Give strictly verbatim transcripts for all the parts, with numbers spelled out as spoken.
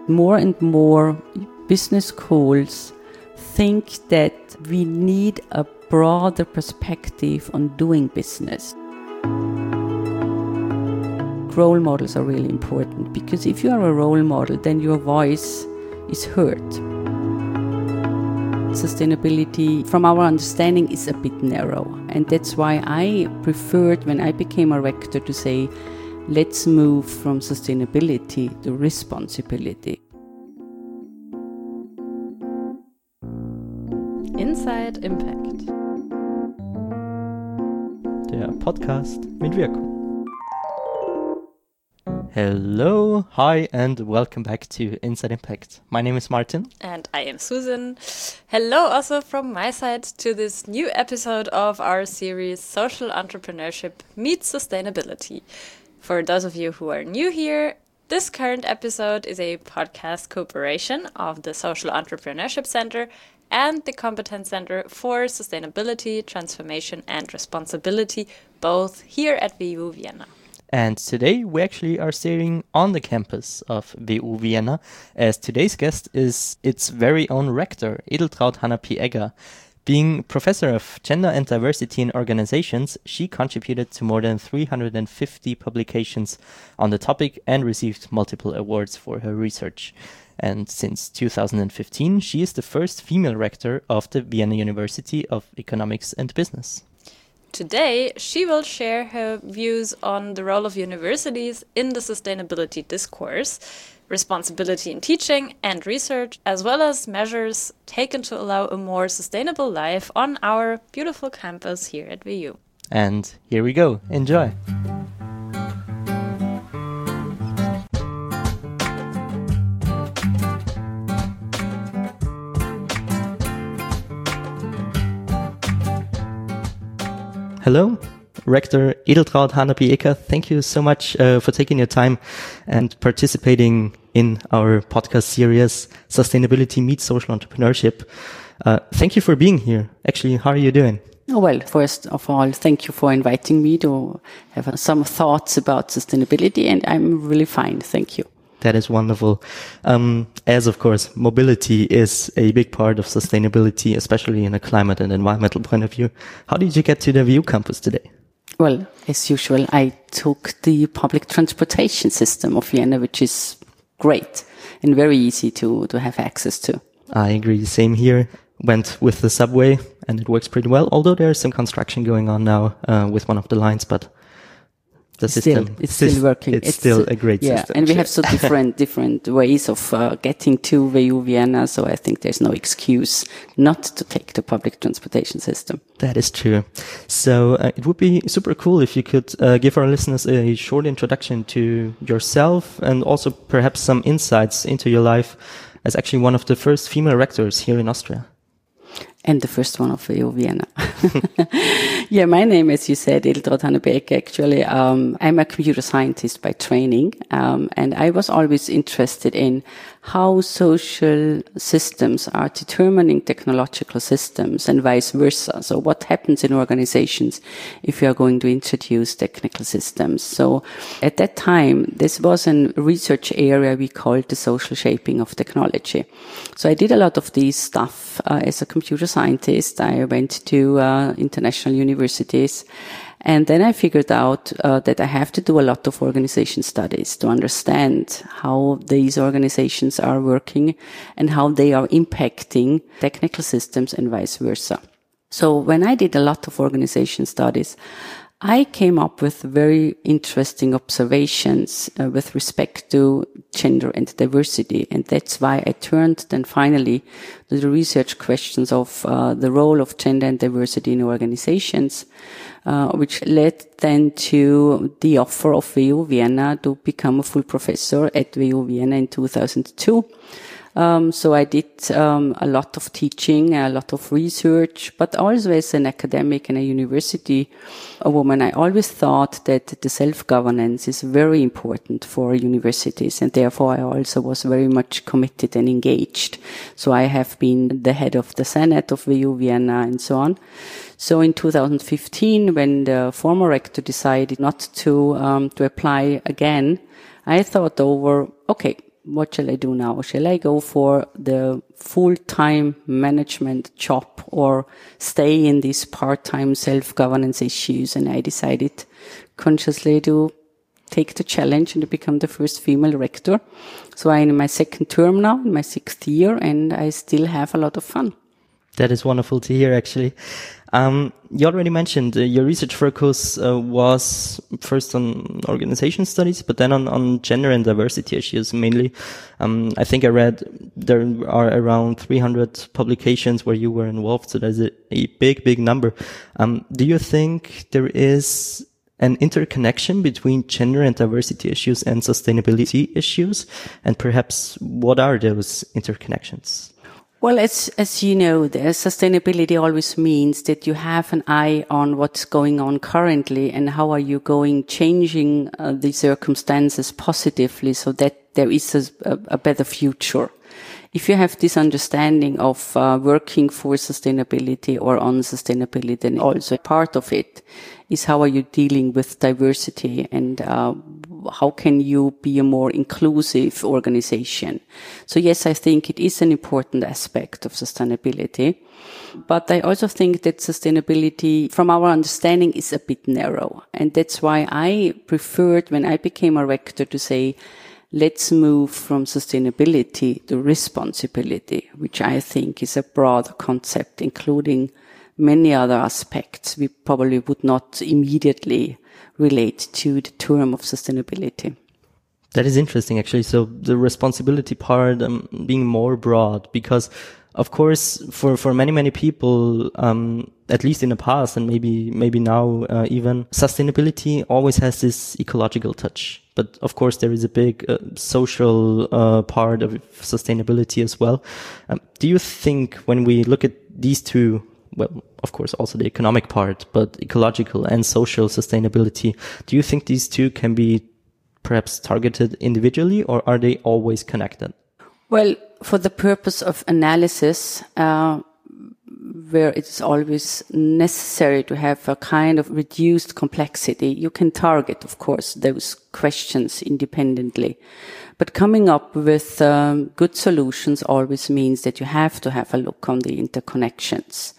more and more business schools think that we need a broader perspective on doing business. Role models are really important, because if you are a role model, then your voice is heard. Sustainability, from our understanding, is a bit narrow. And that's why I preferred, when I became a rector, to say, let's move from sustainability to responsibility. Inside Impact. Der Podcast mit Wirkung. Hello, hi, and welcome back to Inside Impact. My name is Martin. And I am Susan. Hello also from my side to this new episode of our series Social Entrepreneurship Meets Sustainability. For those of you who are new here, this current episode is a podcast cooperation of the Social Entrepreneurship Center and the Competence Center for Sustainability, Transformation and Responsibility, both here at V U Vienna. And today we actually are staying on the campus of V U Vienna, as today's guest is its very own rector, Edeltraud Hanna P. Egger. Being professor of gender and diversity in organizations, she contributed to more than three hundred fifty publications on the topic and received multiple awards for her research. And since two thousand fifteen, she is the first female rector of the Vienna University of Economics and Business. Today, she will share her views on the role of universities in the sustainability discourse, responsibility in teaching and research, as well as measures taken to allow a more sustainable life on our beautiful campus here at V U. And here we go. Enjoy. Hello, Rector Edeltraud Hanna P. Egger. Thank you so much uh, for taking your time and participating in our podcast series, Sustainability Meets Social Entrepreneurship. Uh, thank you for being here. Actually, how are you doing? Oh, well, first of all, thank you for inviting me to have some thoughts about sustainability, and I'm really fine. Thank you. That is wonderful. Um, as of course, mobility is a big part of sustainability, especially in a climate and environmental point of view. How did you get to the V U campus today? Well, as usual, I took the public transportation system of Vienna, which is great and very easy to, to have access to. I agree. Same here. Went with the subway and it works pretty well, although there's some construction going on now uh, with one of the lines, but the still, system it's still working. It's, it's still a great yeah, system. And we have so different different ways of uh, getting to V U Vienna, so I think there's no excuse not to take the public transportation system. That is true. So uh, it would be super cool if you could uh, give our listeners a short introduction to yourself and also perhaps some insights into your life as actually one of the first female rectors here in Austria. And the first one of V U Vienna. Yeah, my name, as you said, Edeltraud Hanna P. Egger. Actually, um, I'm a computer scientist by training, um, and I was always interested in how social systems are determining technological systems and vice versa. So what happens in organizations if you are going to introduce technical systems? So at that time, this was a research area we called the social shaping of technology. So I did a lot of these stuff uh, as a computer scientist. I went to uh, international universities. And then I figured out uh, that I have to do a lot of organization studies to understand how these organizations are working and how they are impacting technical systems and vice versa. So when I did a lot of organization studies, I came up with very interesting observations uh, with respect to gender and diversity. And that's why I turned then finally to the research questions of uh, the role of gender and diversity in organizations, uh, which led then to the offer of V U Vienna to become a full professor at V U Vienna in two thousand two. Um, so I did um, a lot of teaching, a lot of research, but also as an academic and a university a woman, I always thought that the self-governance is very important for universities, and therefore I also was very much committed and engaged. So I have been the head of the Senate of V U Vienna and so on. So in two thousand fifteen, when the former rector decided not to um, to apply again, I thought over, okay, what shall I do now? Shall I go for the full-time management job or stay in these part-time self-governance issues? And I decided consciously to take the challenge and to become the first female rector. So I'm in my second term now, in my sixth year, and I still have a lot of fun. That is wonderful to hear, actually. Um, you already mentioned uh, your research focus uh, was first on organization studies, but then on, on gender and diversity issues mainly. Um, I think I read there are around three hundred publications where you were involved, so that's a, a big, big number. Um, do you think there is an interconnection between gender and diversity issues and sustainability issues? And perhaps what are those interconnections? Well, as, as you know, the sustainability always means that you have an eye on what's going on currently and how are you going, changing uh, the circumstances positively so that there is a, a better future. If you have this understanding of uh, working for sustainability or on sustainability, then also part of it is how are you dealing with diversity and uh, how can you be a more inclusive organization. So yes, I think it is an important aspect of sustainability. But I also think that sustainability, from our understanding, is a bit narrow. And that's why I preferred, when I became a rector, to say, let's move from sustainability to responsibility, which I think is a broader concept, including many other aspects we probably would not immediately relate to the term of sustainability. That is interesting, actually. So the responsibility part um, being more broad, because of course, for, for many, many people, um, at least in the past and maybe, maybe now, uh, even sustainability always has this ecological touch. But of course, there is a big uh, social, uh, part of sustainability as well. Um, do you think when we look at these two, well, of course, also the economic part, but ecological and social sustainability, do you think these two can be perhaps targeted individually, or are they always connected? Well, for the purpose of analysis, uh, where it's always necessary to have a kind of reduced complexity, you can target, of course, those questions independently. But coming up with um, good solutions always means that you have to have a look on the interconnections.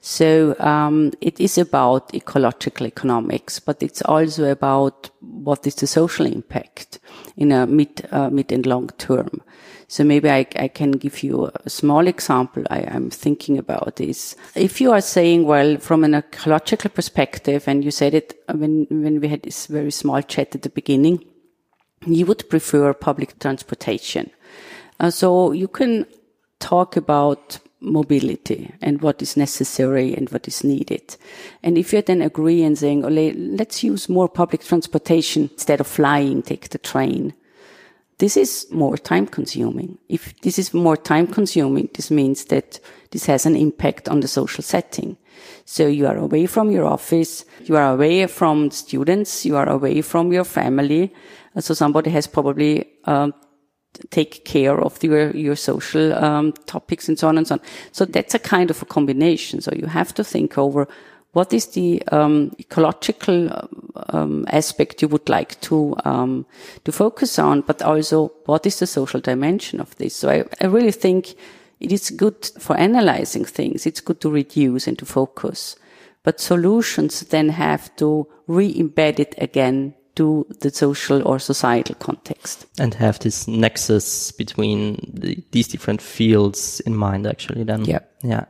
So um, it is about ecological economics, but it's also about what is the social impact in a mid, uh, mid and long term. So maybe I, I can give you a small example I am thinking about is if you are saying, well, from an ecological perspective, and you said it when, when we had this very small chat at the beginning, you would prefer public transportation. Uh, so you can talk about mobility and what is necessary and what is needed. And if you then agree and saying, oh, let's use more public transportation instead of flying, take the train. This is more time consuming. If this is more time consuming, this means that this has an impact on the social setting. So you are away from your office, you are away from students, you are away from your family. So somebody has probably um, take care of your your social um, topics and so on and so on. So that's a kind of a combination. So you have to think over what is the um, ecological um, aspect you would like to um, to focus on, but also what is the social dimension of this. So I, I really think it is good for analyzing things. It's good to reduce and to focus, but solutions then have to re-embed it again to the social or societal context. And have this nexus between the, these different fields in mind, actually, then. Yeah. Yeah.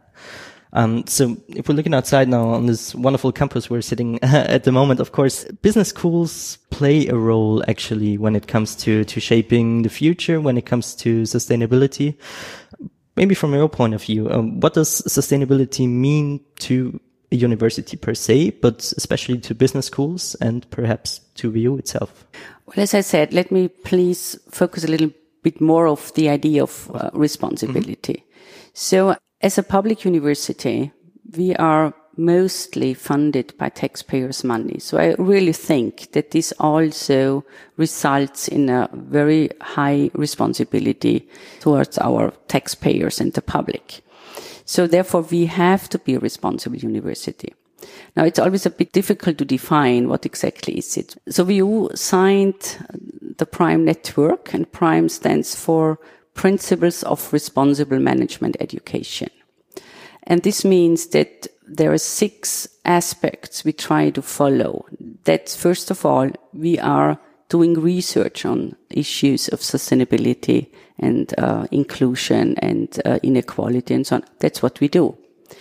Um, so if we're looking outside now on this wonderful campus we're sitting at the moment, of course, business schools play a role, actually, when it comes to, to shaping the future, when it comes to sustainability. Maybe from your point of view, um, what does sustainability mean to a university per se, but especially to business schools and perhaps to V U itself? Well, as I said, let me please focus a little bit more of the idea of uh, responsibility. Mm-hmm. So as a public university, we are mostly funded by taxpayers' money. So I really think that this also results in a very high responsibility towards our taxpayers and the public. So therefore, we have to be a responsible university. Now, it's always a bit difficult to define what exactly is it. So V U signed the PRIME network, and PRIME stands for Principles of Responsible Management Education. And this means that there are six aspects we try to follow. That's, first of all, we are doing research on issues of sustainability and uh, inclusion and uh, inequality and so on. That's what we do.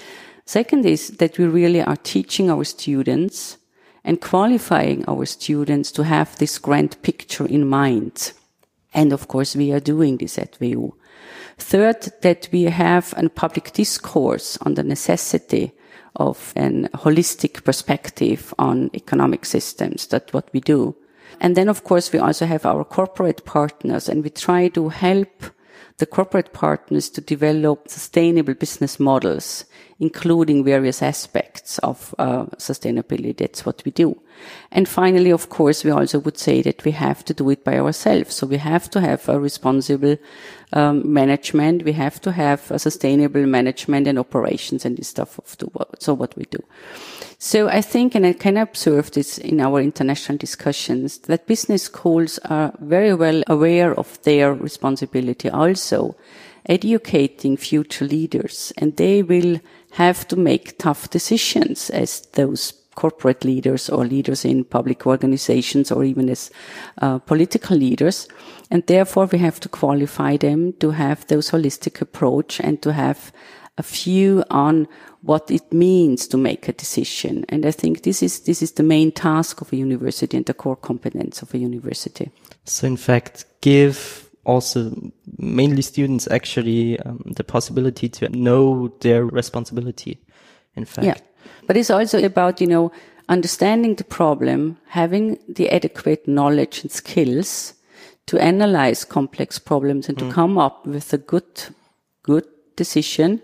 Second is that we really are teaching our students and qualifying our students to have this grand picture in mind. And of course, we are doing this at V U. Third, that we have a public discourse on the necessity of a holistic perspective on economic systems. That's what we do. And then, of course, we also have our corporate partners, and we try to help the corporate partners to develop sustainable business models, including various aspects of uh, sustainability. That's what we do. And finally, of course, we also would say that we have to do it by ourselves. So we have to have a responsible um, management. We have to have a sustainable management and operations and this stuff of the world. So what we do. So I think, and I can observe this in our international discussions, that business schools are very well aware of their responsibility also educating future leaders, and they will have to make tough decisions as those corporate leaders or leaders in public organizations or even as uh, political leaders. And therefore we have to qualify them to have those holistic approach and to have a view on what it means to make a decision. And I think this is, this is the main task of a university and the core competence of a university. So in fact, give also mainly students actually um, the possibility to know their responsibility, in fact. Yeah. But it's also about, you know, understanding the problem, having the adequate knowledge and skills to analyze complex problems and mm. to come up with a good, good decision.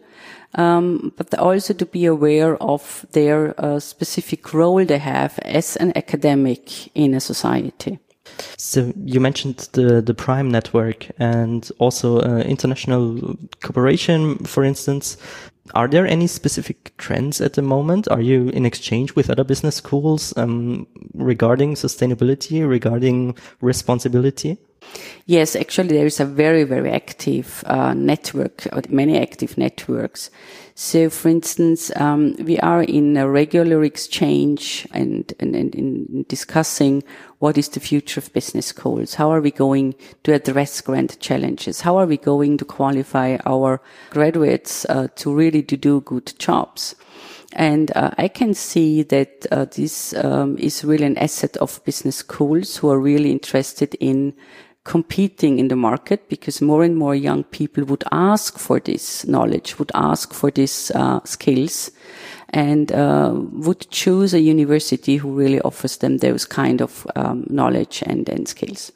Um, but also to be aware of their uh, specific role they have as an academic in a society. So you mentioned the, the PRIME network and also uh, international cooperation, for instance. Are there any specific trends at the moment? Are you in exchange with other business schools um, regarding sustainability, regarding responsibility? Yes, actually there is a very, very active uh, network, or many active networks. So, for instance, um, we are in a regular exchange and, and, and in discussing what is the future of business schools. How are we going to address grand challenges? How are we going to qualify our graduates uh, to really to do good jobs? And uh, I can see that uh, this um, is really an asset of business schools who are really interested in competing in the market, because more and more young people would ask for this knowledge, would ask for these uh, skills, and uh, would choose a university who really offers them those kind of um, knowledge and, and skills.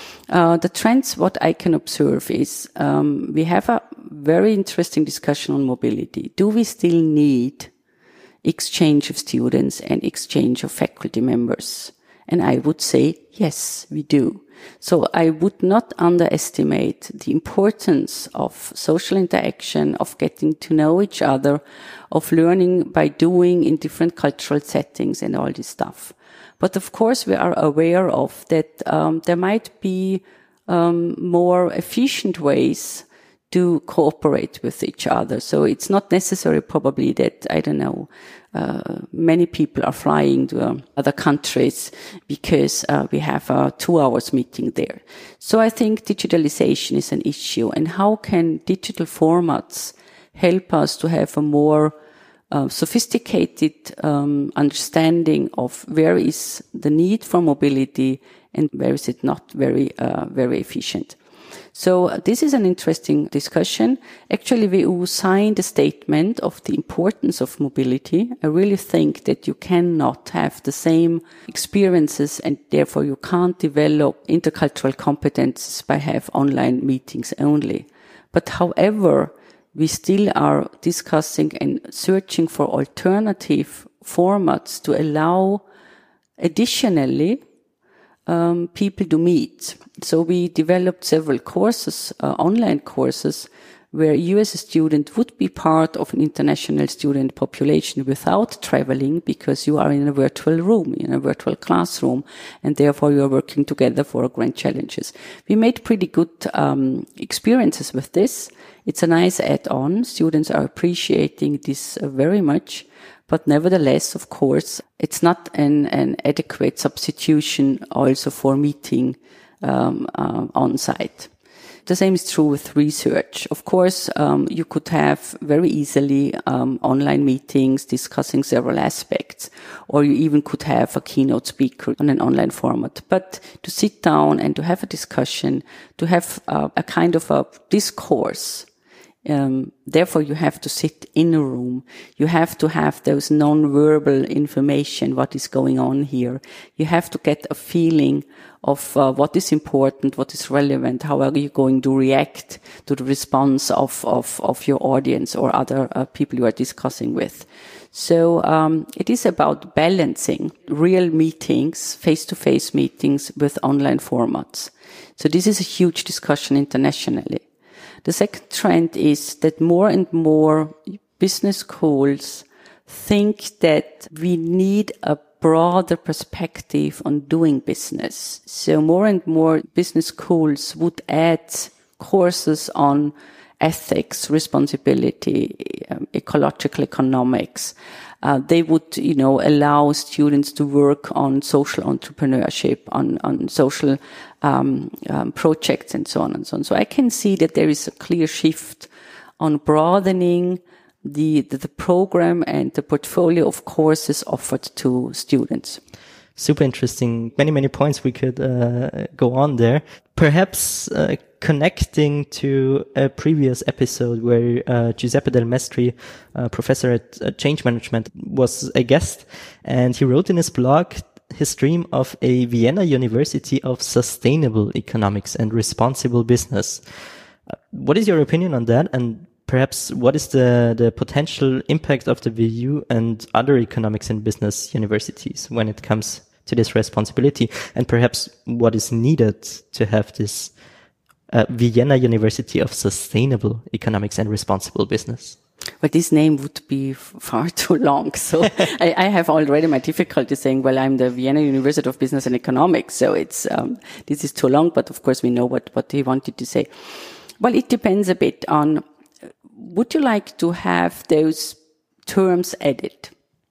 Uh, the trends, what I can observe is um, we have a very interesting discussion on mobility. Do we still need exchange of students and exchange of faculty members? And I would say, yes, we do. So I would not underestimate the importance of social interaction, of getting to know each other, of learning by doing in different cultural settings and all this stuff. But of course, we are aware of that um, there might be um, more efficient ways to cooperate with each other. So it's not necessary probably that, I don't know, uh, many people are flying to uh, other countries because uh, we have a two hours meeting there. So I think digitalization is an issue, and how can digital formats help us to have a more uh, sophisticated um, understanding of where is the need for mobility and where is it not very, uh, very efficient. So uh, this is an interesting discussion. Actually, V U signed a statement of the importance of mobility. I really think that you cannot have the same experiences, and therefore you can't develop intercultural competences by have online meetings only. But however, we still are discussing and searching for alternative formats to allow additionally Um, people to meet. So we developed several courses, uh, online courses, where you as a student would be part of an international student population without traveling, because you are in a virtual room, in a virtual classroom, and therefore you are working together for grand challenges. We made pretty good um, experiences with this. It's a nice add-on. Students are appreciating this uh, very much. But nevertheless, of course, it's not an, an adequate substitution also for meeting um, uh, on site. The same is true with research. Of course, um, you could have very easily um, online meetings discussing several aspects, or you even could have a keynote speaker on an online format. But to sit down and to have a discussion, to have uh, a kind of a discourse, Um, therefore, you have to sit in a room. You have to have those non-verbal information, what is going on here. You have to get a feeling of uh, what is important, what is relevant, how are you going to react to the response of, of, of your audience or other uh, people you are discussing with. So um, it is about balancing real meetings, face-to-face meetings with online formats. So this is a huge discussion internationally. The second trend is that more and more business schools think that we need a broader perspective on doing business. So more and more business schools would add courses on ethics, responsibility, um, ecological economics. Uh, they would, you know, allow students to work on social entrepreneurship, on, on social um, um, projects and so on and so on. So I can see that there is a clear shift on broadening the, the, the program and the portfolio of courses offered to students. Super interesting. Many, many points we could uh, go on there. Perhaps uh, connecting to a previous episode where uh, Giuseppe Del Mestri, uh, professor at uh, Change Management, was a guest, and he wrote in his blog his dream of a Vienna University of Sustainable Economics and Responsible Business. Uh, what is your opinion on that? And perhaps what is the, the potential impact of the V U and other economics and business universities when it comes to this responsibility? And perhaps what is needed to have this uh, Vienna University of Sustainable Economics and Responsible Business? Well, this name would be far too long. So I, I have already my difficulty saying, well, I'm the Vienna University of Business and Economics. So it's, um, this is too long, but of course we know what, what he wanted to say. Well, it depends a bit on, would you like to have those terms added?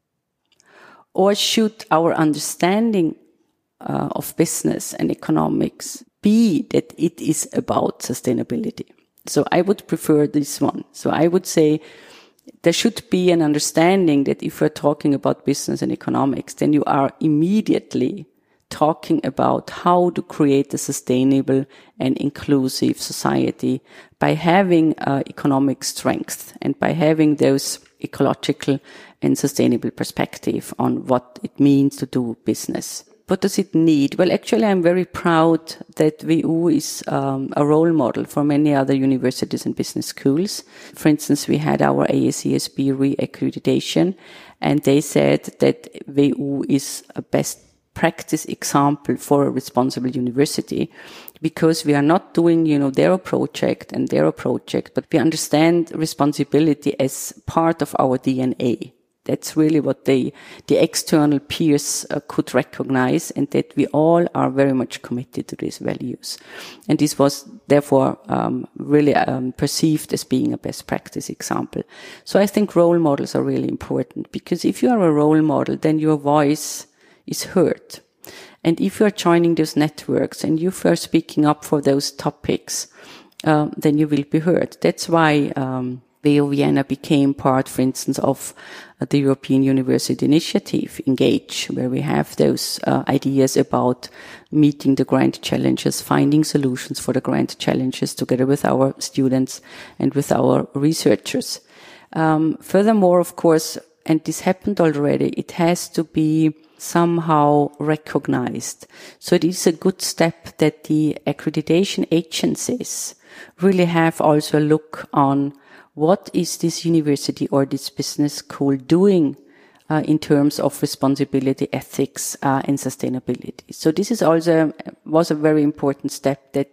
Or should our understanding uh, of business and economics be that it is about sustainability? So I would prefer this one. So I would say there should be an understanding that if we're talking about business and economics, then you are immediately talking about how to create a sustainable and inclusive society by having uh, economic strength and by having those ecological and sustainable perspective on what it means to do business. What does it need? Well, actually, I'm very proud that V U is um, a role model for many other universities and business schools. For instance, we had our A S E S B re-accreditation, and they said that V U is a best practice example for a responsible university, because we are not doing, you know, their project and their project, but we understand responsibility as part of our D N A. That's really what they, the external peers uh, could recognize, and that we all are very much committed to these values. And this was therefore um, really um, perceived as being a best practice example. So I think role models are really important, because if you are a role model, then your voice is heard. And if you are joining those networks and you are speaking up for those topics, uh, then you will be heard. That's why um, V U Vienna became part, for instance, of uh, the European University Initiative, ENGAGE, where we have those uh, ideas about meeting the grand challenges, finding solutions for the grand challenges together with our students and with our researchers. Um, furthermore, of course, and this happened already, it has to be somehow recognized. So it is a good step that the accreditation agencies really have also a look on what is this university or this business school doing uh, in terms of responsibility, ethics, uh, and sustainability. So this is also was a very important step that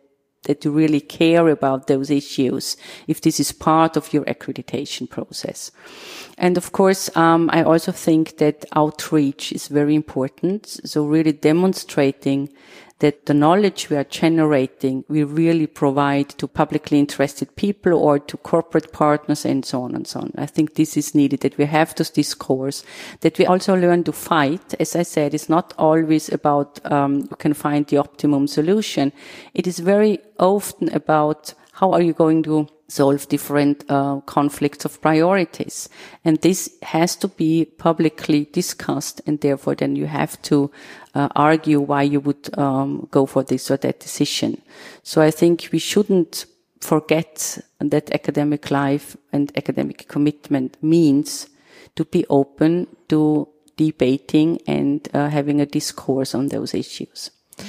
that you really care about those issues, if this is part of your accreditation process. And of course, um, I also think that outreach is very important. So really demonstrating that the knowledge we are generating, we really provide to publicly interested people or to corporate partners and so on and so on. I think this is needed, that we have this discourse, that we also learn to fight. As I said, it's not always about um, you can find the optimum solution. It is very often about how are you going to solve different uh, conflicts of priorities. And this has to be publicly discussed, and therefore then you have to uh, argue why you would um, go for this or that decision. So I think we shouldn't forget that academic life and academic commitment means to be open to debating and uh, having a discourse on those issues.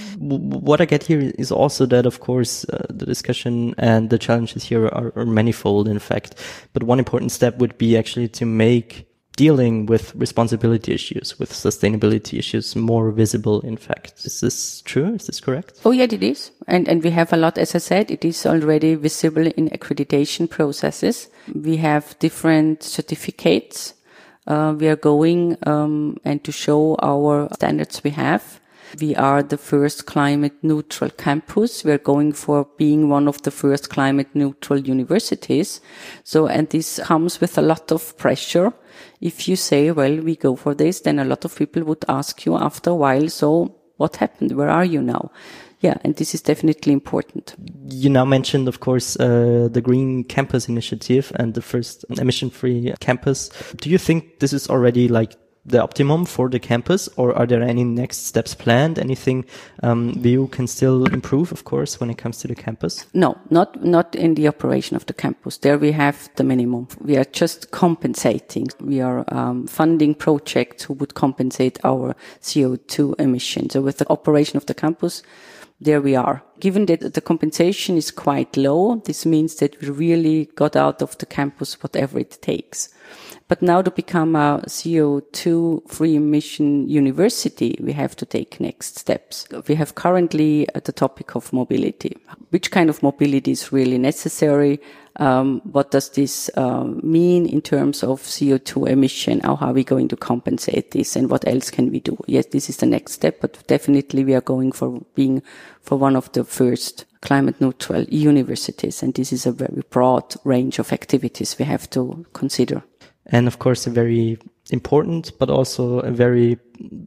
What I get here is also that, of course, uh, the discussion and the challenges here are, are manifold, in fact. But one important step would be actually to make dealing with responsibility issues, with sustainability issues more visible, in fact. Is this true? Is this correct? Oh, yeah, it is. And, and we have a lot, as I said, it is already visible in accreditation processes. We have different certificates. Uh, we are going um, and to show our standards we have. We are the first climate neutral campus. We are going for being one of the first climate neutral universities. So, and this comes with a lot of pressure. If you say, well, we go for this, then a lot of people would ask you after a while, so what happened? Where are you now? Yeah, and this is definitely important. You now mentioned, of course, uh, the Green Campus Initiative and the first emission-free campus. Do you think this is already like the optimum for the campus, or are there any next steps planned? Anything um, V U can still improve, of course, when it comes to the campus? No, not not in the operation of the campus. There we have the minimum. We are just compensating. We are um, funding projects who would compensate our C O two emissions. So with the operation of the campus, there we are. Given that the compensation is quite low, this means that we really got out of the campus whatever it takes. But now to become a C O two free emission university, we have to take next steps. We have currently uh, the topic of mobility. Which kind of mobility is really necessary? Um, what does this uh, mean in terms of C O two emission? How are we going to compensate this, and what else can we do? Yes, this is the next step, but definitely we are going for being for one of the first climate neutral universities, and this is a very broad range of activities we have to consider. And of course, a very important, but also a very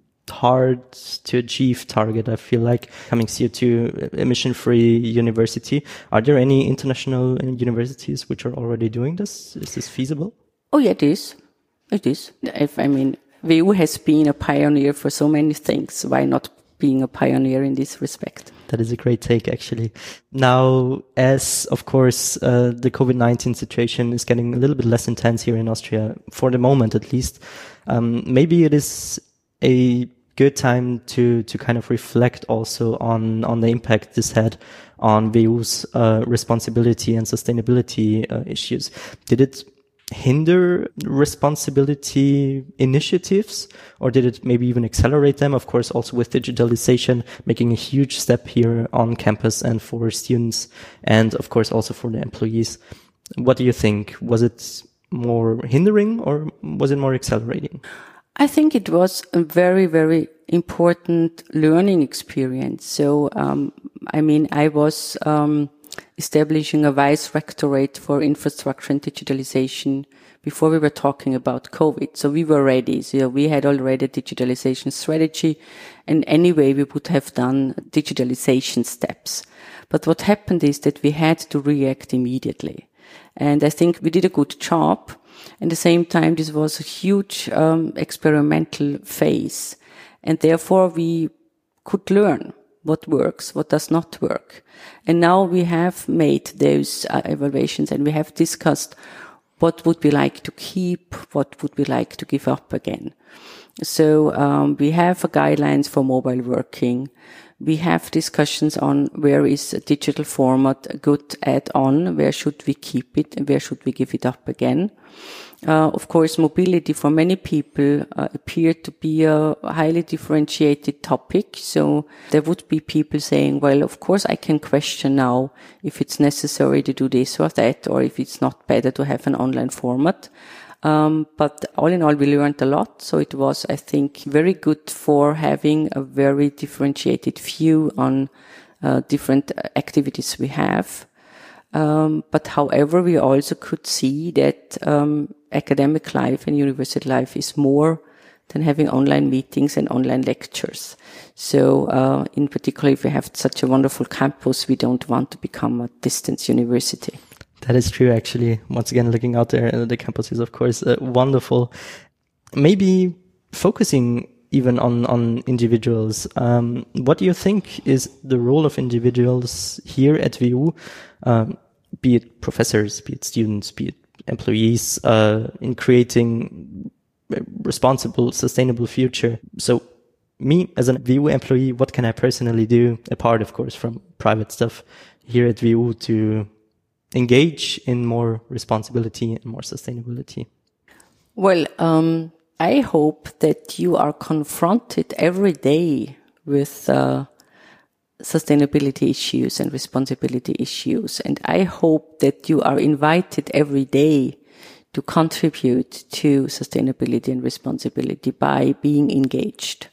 hard to achieve target, I feel like, coming C O two emission-free university. Are there any international universities which are already doing this? Is this feasible? Oh, yeah, it is. It is. If, I mean, V U has been a pioneer for so many things. Why not being a pioneer in this respect? That is a great take, actually. Now, as, of course, uh, the COVID nineteen situation is getting a little bit less intense here in Austria, for the moment at least, um, maybe it is a good time to to kind of reflect also on on the impact this had on V U's uh, responsibility and sustainability uh, issues. Did it hinder responsibility initiatives, or did it maybe even accelerate them? Of course, also with digitalization making a huge step here on campus and for students, and of course also for the employees. What do you think? Was it more hindering, or was it more accelerating? I think it was a very, very important learning experience. So, um, I mean, I was um, establishing a vice rectorate for infrastructure and digitalization before we were talking about COVID. So we were ready. So we had already a digitalization strategy, and anyway, we would have done digitalization steps. But what happened is that we had to react immediately. And I think we did a good job. At the same time, this was a huge um, experimental phase. And therefore, we could learn what works, what does not work. And now we have made those uh, evaluations, and we have discussed what would we like to keep, what would we like to give up again. So um, we have uh, guidelines for mobile working. We have discussions on where is a digital format a good add-on, where should we keep it, and where should we give it up again. Uh, of course, mobility for many people uh, appeared to be a highly differentiated topic. So there would be people saying, well, of course I can question now if it's necessary to do this or that, or if it's not better to have an online format. Um, but all in all, we learned a lot. So it was, I think, very good for having a very differentiated view on uh, different activities we have. Um, but however, we also could see that um, academic life and university life is more than having online meetings and online lectures. So uh, in particular, if we have such a wonderful campus, we don't want to become a distance university. That is true, actually. Once again, looking out there, uh, the campus is, of course, uh, wonderful. Maybe focusing even on, on individuals. Um, what do you think is the role of individuals here at V U, um, be it professors, be it students, be it employees, uh, in creating a responsible, sustainable future? So me, as a V U employee, what can I personally do, apart, of course, from private stuff here at V U, to engage in more responsibility and more sustainability? Well, um, I hope that you are confronted every day with uh, sustainability issues and responsibility issues. And I hope that you are invited every day to contribute to sustainability and responsibility by being engaged,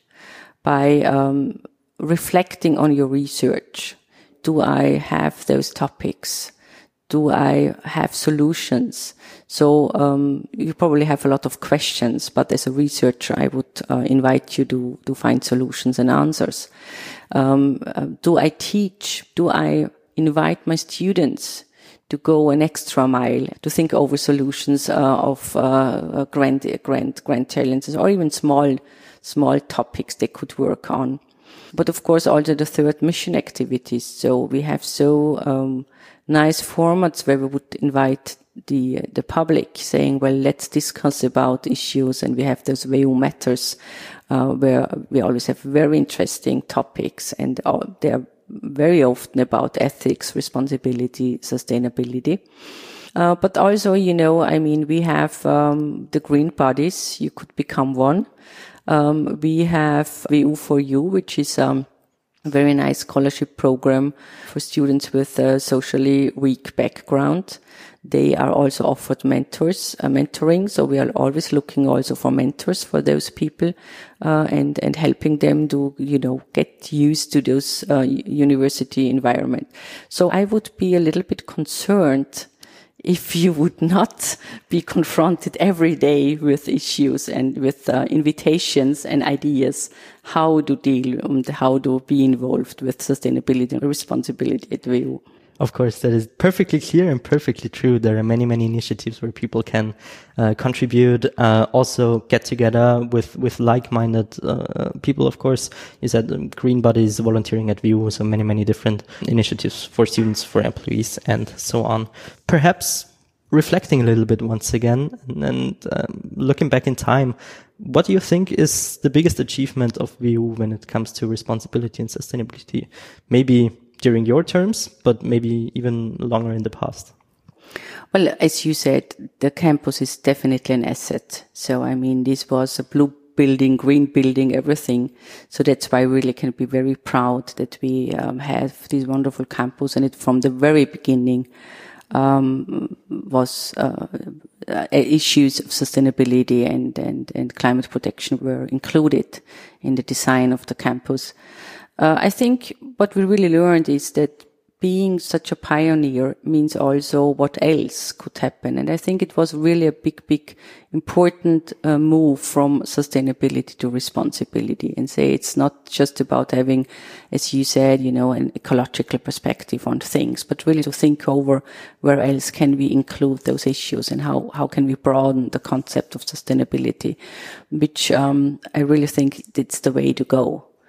by um, reflecting on your research. Do I have those topics? Do I have solutions? So um, you probably have a lot of questions, but as a researcher, I would uh, invite you to, to find solutions and answers. Um, uh, do I teach? Do I invite my students to go an extra mile, to think over solutions uh, of uh, grand, grand, grand challenges, or even small, small topics they could work on? But of course, also the third mission activities. So we have so um, nice formats where we would invite the the public, saying, well, let's discuss about issues. And we have those V U Matters, uh, where we always have very interesting topics, and uh, they're very often about ethics, responsibility, sustainability. Uh, but also, you know, I mean, we have um, the green bodies. You could become one. Um, we have V U for You, which is um, a very nice scholarship program for students with a socially weak background. They are also offered mentors, uh, mentoring. So we are always looking also for mentors for those people, uh, and, and helping them to, you know, get used to those, uh, university environment. So I would be a little bit concerned if you would not be confronted every day with issues and with uh, invitations and ideas how to deal and how to be involved with sustainability and responsibility at V U. Of course, that is perfectly clear and perfectly true. There are many, many initiatives where people can uh, contribute, uh, also get together with, with like-minded uh, people, of course. You said um, Green Bodies, volunteering at V U, so many, many different initiatives for students, for employees, and so on. Perhaps reflecting a little bit once again and, and um, looking back in time, what do you think is the biggest achievement of V U when it comes to responsibility and sustainability? Maybe during your terms, but maybe even longer in the past? Well, as you said, the campus is definitely an asset. So, I mean, this was a blue building, green building, everything. So that's why we really can be very proud that we um, have this wonderful campus, and it from the very beginning um, was uh, uh, issues of sustainability and, and, and climate protection were included in the design of the campus. Uh, I think what we really learned is that being such a pioneer means also what else could happen. And I think it was really a big, big, important uh, move from sustainability to responsibility, and say it's not just about having, as you said, you know, an ecological perspective on things, but really to think over where else can we include those issues and how, how can we broaden the concept of sustainability, which um, I really think it's the way to go.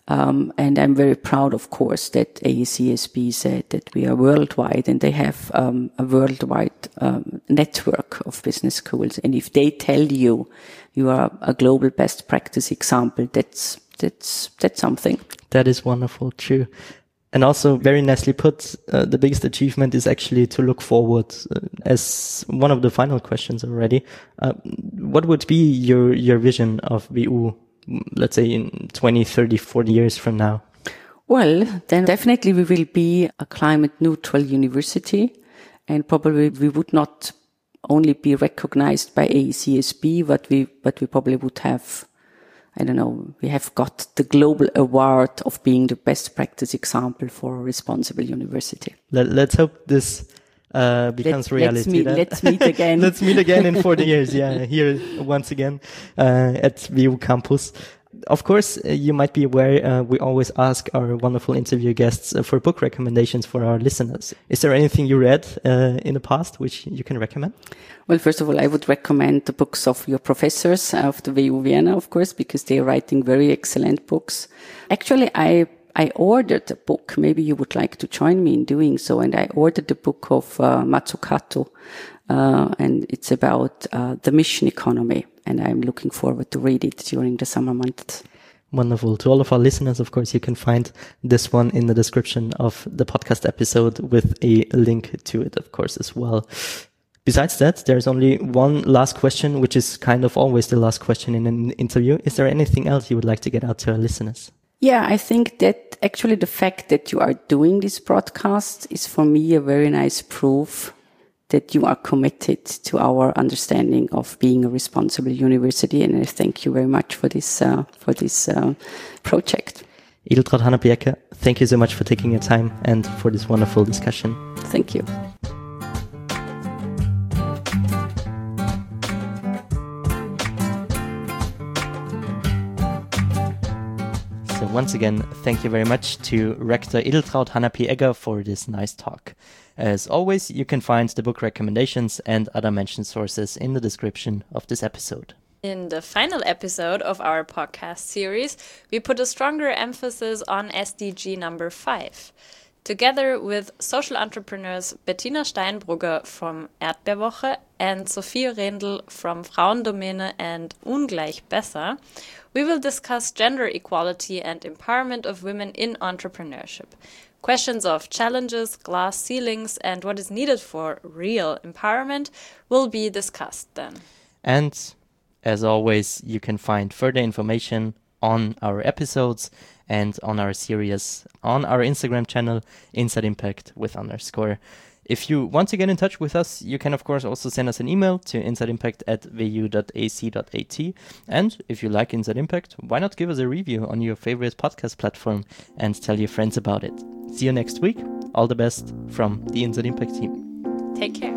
Um, and I'm very proud, of course, that A E C S B said that we are worldwide, and they have um, a worldwide um, network of business schools. And if they tell you you are a global best practice example, that's that's that's something. That is wonderful, true. And also, very nicely put, uh, the biggest achievement is actually to look forward. Uh, as one of the final questions already, uh, what would be your your vision of V U, let's say in twenty, thirty, forty years from now? Well, then definitely we will be a climate neutral university, and probably we would not only be recognized by A E C S B, but we, but we probably would have, I don't know, we have got the global award of being the best practice example for a responsible university. Let, let's hope this uh, becomes Let, reality. Let's meet, then. let's meet again. Let's meet again in forty years. Yeah, here once again uh, at V U campus. Of course, uh, you might be aware uh, we always ask our wonderful interview guests uh, for book recommendations for our listeners. Is there anything you read uh, in the past which you can recommend? Well, first of all, I would recommend the books of your professors of the V U Vienna, of course, because they are writing very excellent books. Actually, I I ordered a book. Maybe you would like to join me in doing so. And I ordered the book of uh, Mazzucato, uh, and it's about uh, the mission economy. And I'm looking forward to read it during the summer months. Wonderful. To all of our listeners, of course, you can find this one in the description of the podcast episode with a link to it, of course, as well. Besides that, there's only one last question, which is kind of always the last question in an interview. Is there anything else you would like to get out to our listeners? Yeah, I think that actually the fact that you are doing this broadcast is for me a very nice proof that you are committed to our understanding of being a responsible university. And I thank you very much for this, uh, for this uh, project. Edeltraud Hanna-Bjerke, thank you so much for taking your time and for this wonderful discussion. Thank you. So once again, thank you very much to Rector Edeltraud Hanna-Bjerke for this nice talk. As always, you can find the book recommendations and other mentioned sources in the description of this episode. In the final episode of our podcast series, we put a stronger emphasis on S D G number five. Together with social entrepreneurs Bettina Steinbrugger from Erdbeerwoche and Sophie Rendl from Frauendomäne and Ungleich Besser, we will discuss gender equality and empowerment of women in entrepreneurship. Questions of challenges, glass ceilings, and what is needed for real empowerment will be discussed then. And as always, you can find further information on our episodes and on our series on our Instagram channel, Inside Impact with underscore. If you want to get in touch with us, you can of course also send us an email to insideimpact at v u dot a c dot a t. And if you like Inside Impact, why not give us a review on your favorite podcast platform and tell your friends about it. See you next week. All the best from the Inside Impact team. Take care.